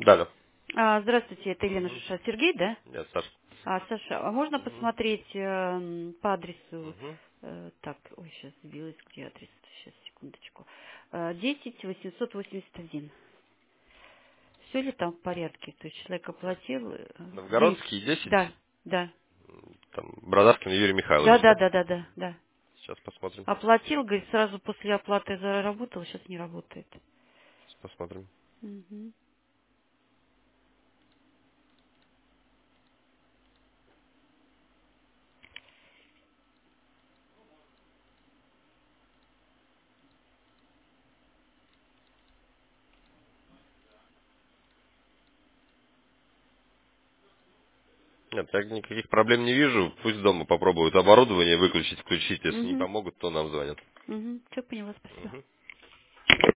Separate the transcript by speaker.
Speaker 1: Да, да.
Speaker 2: Здравствуйте, это Елена
Speaker 1: Угу.
Speaker 2: Шуша. Сергей, да?
Speaker 1: Нет, Саш.
Speaker 2: Саша, а можно
Speaker 1: Угу.
Speaker 2: посмотреть по адресу?
Speaker 1: Угу.
Speaker 2: Так, ой, сейчас сбилась, где адрес? Сейчас, секундочку. 10 881. Все ли там в порядке? То есть человек оплатил?
Speaker 1: Новгородский 10.
Speaker 2: Да, да.
Speaker 1: Там Брадавкин Юрий
Speaker 2: Да,
Speaker 1: Михайлович,
Speaker 2: да,
Speaker 1: да?
Speaker 2: да, да, да, да.
Speaker 1: Сейчас посмотрим.
Speaker 2: Оплатил, говорит, сразу после оплаты заработал, сейчас не работает.
Speaker 1: Сейчас посмотрим.
Speaker 2: Мгм.
Speaker 1: Нет, я никаких проблем не вижу. Пусть дома попробуют оборудование выключить, включить. Если не
Speaker 2: Угу.
Speaker 1: помогут, то нам звонят.
Speaker 2: Угу. Все поняла, спасибо.
Speaker 1: Угу.